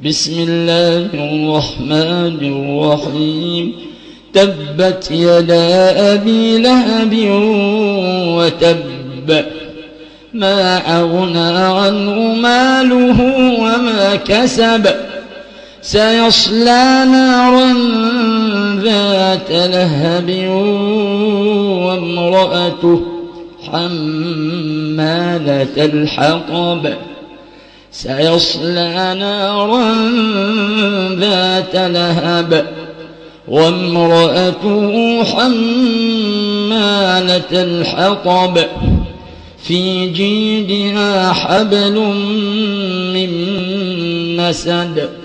بسم الله الرحمن الرحيم تبت يدا أبي لهب وتب ما أغنى عنه ماله وما كسب سيصلى نارا ذات لهب وامرأته حمالة الحطب سيصلى نارا ذات لهب وامرأته حمالة الحطب في جيدها حبل من مسد